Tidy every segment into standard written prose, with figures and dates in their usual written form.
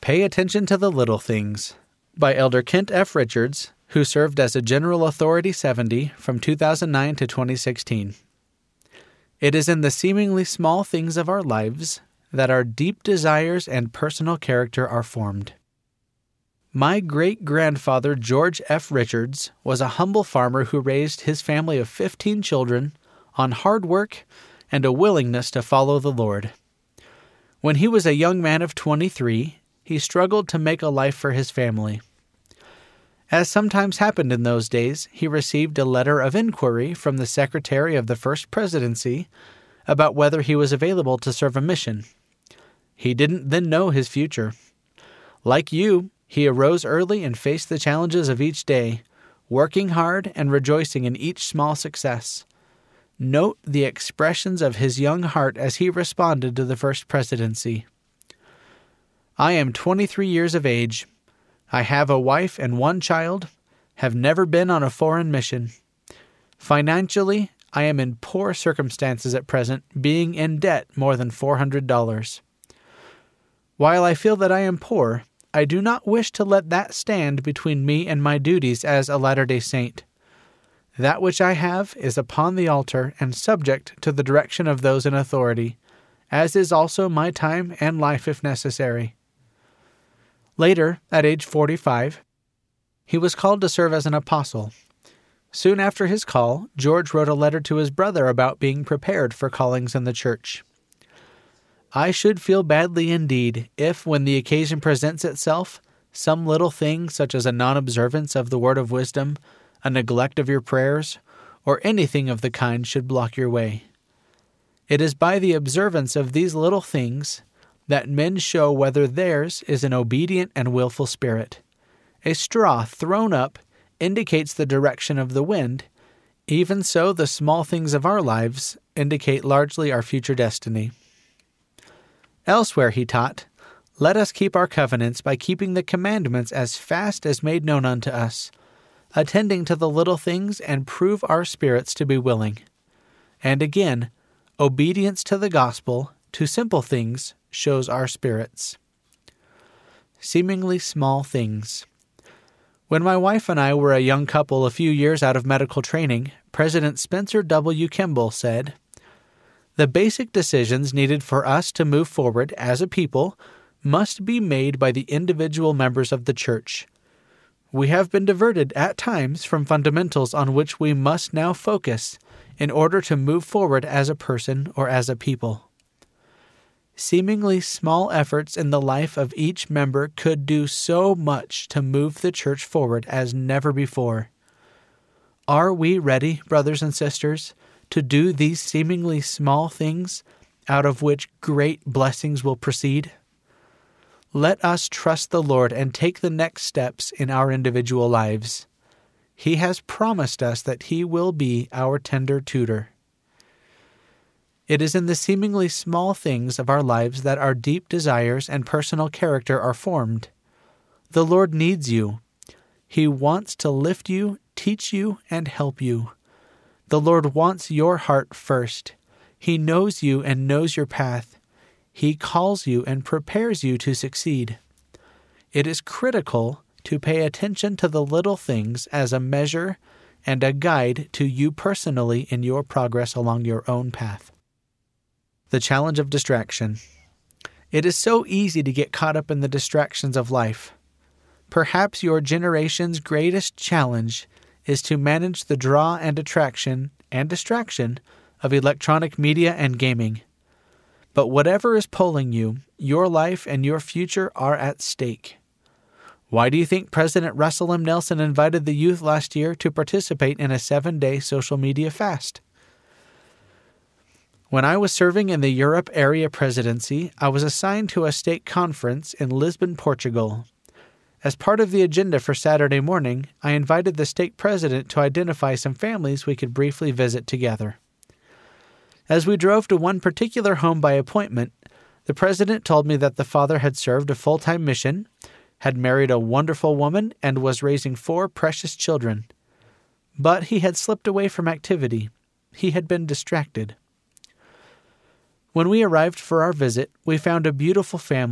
Pay Attention to the Little Things by Elder Kent F. Richards, who served as a General Authority 70 from 2009 to 2016. It is in the seemingly small things of our lives that our deep desires and personal character are formed. My great-grandfather George F. Richards was a humble farmer who raised his family of 15 children on hard work and a willingness to follow the Lord. When he was a young man of 23, he struggled to make a life for his family. As sometimes happened in those days, he received a letter of inquiry from the Secretary of the First Presidency about whether he was available to serve a mission. He didn't then know his future. Like you, he arose early and faced the challenges of each day, working hard and rejoicing in each small success. Note the expressions of his young heart as he responded to the First Presidency. I am 23 years of age. I have a wife and one child, have never been on a foreign mission. Financially, I am in poor circumstances at present, being in debt more than $400. While I feel that I am poor, I do not wish to let that stand between me and my duties as a Latter-day Saint. That which I have is upon the altar and subject to the direction of those in authority, as is also my time and life if necessary. Later, at age 45, he was called to serve as an apostle. Soon after his call, George wrote a letter to his brother about being prepared for callings in the church. I should feel badly indeed if, when the occasion presents itself, some little thing such as a non-observance of the word of wisdom, a neglect of your prayers, or anything of the kind should block your way. It is by the observance of these little things that men show whether theirs is an obedient and willful spirit. A straw thrown up indicates the direction of the wind. Even so, the small things of our lives indicate largely our future destiny. Elsewhere he taught, let us keep our covenants by keeping the commandments as fast as made known unto us, attending to the little things and prove our spirits to be willing. And again, obedience to the gospel, to simple things, shows our spirits. Seemingly small things. When my wife and I were a young couple a few years out of medical training, President Spencer W. Kimball said, the basic decisions needed for us to move forward as a people must be made by the individual members of the church. We have been diverted at times from fundamentals on which we must now focus in order to move forward as a person or as a people. Seemingly small efforts in the life of each member could do so much to move the church forward as never before. Are we ready, brothers and sisters, to do these seemingly small things out of which great blessings will proceed? Let us trust the Lord and take the next steps in our individual lives. He has promised us that He will be our tender tutor. It is in the seemingly small things of our lives that our deep desires and personal character are formed. The Lord needs you. He wants to lift you, teach you, and help you. The Lord wants your heart first. He knows you and knows your path. He calls you and prepares you to succeed. It is critical to pay attention to the little things as a measure and a guide to you personally in your progress along your own path. The challenge of distraction. It is so easy to get caught up in the distractions of life. Perhaps your generation's greatest challenge is to manage the draw and attraction and distraction of electronic media and gaming. But whatever is pulling you, your life and your future are at stake. Why do you think President Russell M. Nelson invited the youth last year to participate in a 7-day social media fast? When I was serving in the Europe Area Presidency, I was assigned to a stake conference in Lisbon, Portugal. As part of the agenda for Saturday morning, I invited the stake president to identify some families we could briefly visit together. As we drove to one particular home by appointment, the president told me that the father had served a full-time mission, had married a wonderful woman, and was raising 4 precious children. But he had slipped away from activity. He had been distracted. When we arrived for our visit, we found a beautiful family,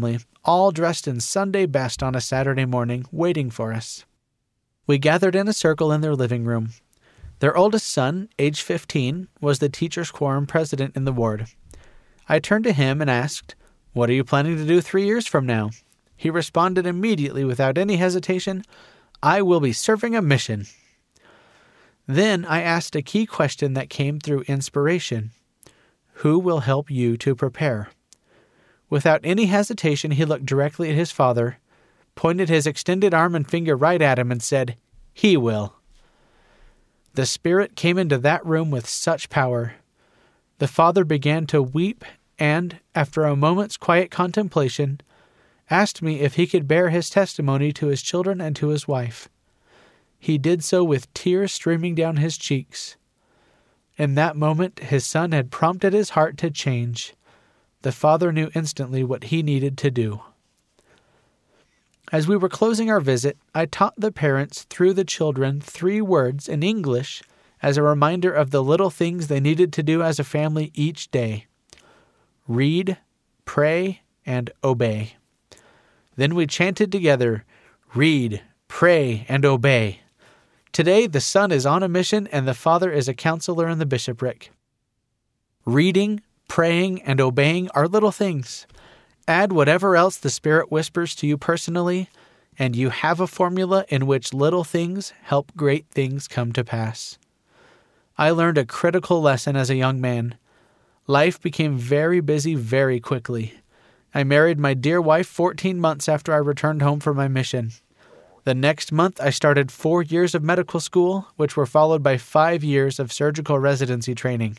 all dressed in Sunday best on a Saturday morning, waiting for us. We gathered in a circle in their living room. Their oldest son, age 15, was the teachers' quorum president in the ward. I turned to him and asked, "What are you planning to do 3 years from now?" He responded immediately without any hesitation, "I will be serving a mission." Then I asked a key question that came through inspiration. Who will help you to prepare? Without any hesitation, he looked directly at his father, pointed his extended arm and finger right at him, and said, "He will." The Spirit came into that room with such power. The father began to weep and, after a moment's quiet contemplation, asked me if he could bear his testimony to his children and to his wife. He did so with tears streaming down his cheeks. In that moment, his son had prompted his heart to change. The father knew instantly what he needed to do. As we were closing our visit, I taught the parents through the children 3 words in English as a reminder of the little things they needed to do as a family each day. Read, pray, and obey. Then we chanted together, "Read, pray, and obey." Today, the son is on a mission and the father is a counselor in the bishopric. Reading, praying, and obeying are little things. Add whatever else the Spirit whispers to you personally, and you have a formula in which little things help great things come to pass. I learned a critical lesson as a young man. Life became very busy very quickly. I married my dear wife 14 months after I returned home from my mission. The next month, I started 4 years of medical school, which were followed by 5 years of surgical residency training.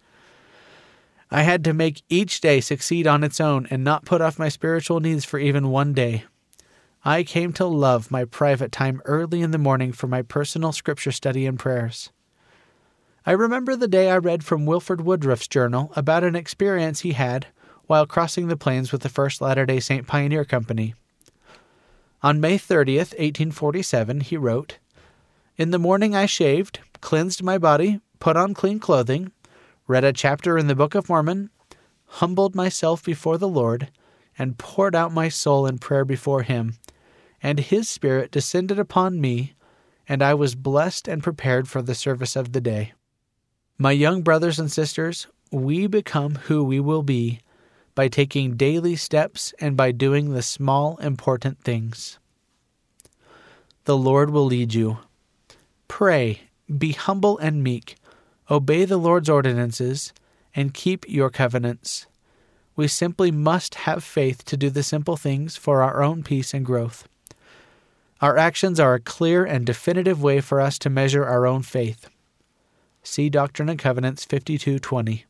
I had to make each day succeed on its own and not put off my spiritual needs for even one day. I came to love my private time early in the morning for my personal scripture study and prayers. I remember the day I read from Wilford Woodruff's journal about an experience he had while crossing the plains with the First Latter-day Saint Pioneer Company. On May 30th, 1847, he wrote, "In the morning I shaved, cleansed my body, put on clean clothing, read a chapter in the Book of Mormon, humbled myself before the Lord, and poured out my soul in prayer before Him, and His Spirit descended upon me, and I was blessed and prepared for the service of the day." My young brothers and sisters, we become who we will be by taking daily steps and by doing the small, important things. The Lord will lead you. Pray, be humble and meek, obey the Lord's ordinances, and keep your covenants. We simply must have faith to do the simple things for our own peace and growth. Our actions are a clear and definitive way for us to measure our own faith. See Doctrine and Covenants 52:20.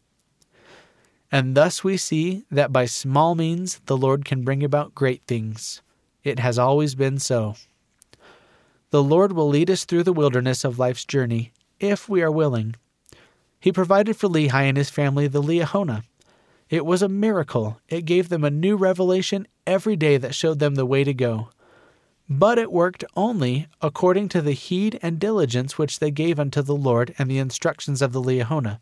And thus we see that by small means the Lord can bring about great things. It has always been so. The Lord will lead us through the wilderness of life's journey, if we are willing. He provided for Lehi and his family the Liahona. It was a miracle. It gave them a new revelation every day that showed them the way to go. But it worked only according to the heed and diligence which they gave unto the Lord and the instructions of the Liahona.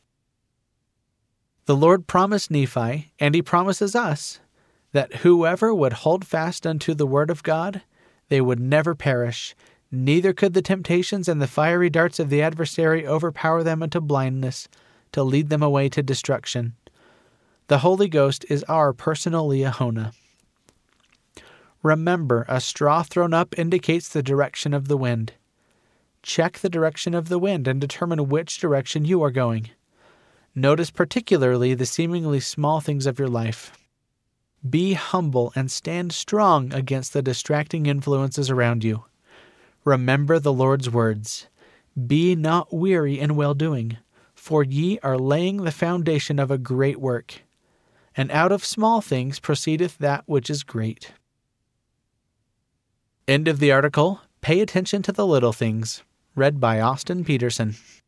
The Lord promised Nephi, and He promises us, that whoever would hold fast unto the word of God, they would never perish, neither could the temptations and the fiery darts of the adversary overpower them unto blindness, to lead them away to destruction. The Holy Ghost is our personal Liahona. Remember, a straw thrown up indicates the direction of the wind. Check the direction of the wind and determine which direction you are going. Notice particularly the seemingly small things of your life. Be humble and stand strong against the distracting influences around you. Remember the Lord's words, "Be not weary in well-doing, for ye are laying the foundation of a great work. And out of small things proceedeth that which is great." End of the article. Pay attention to the little things. Read by Austin Peterson.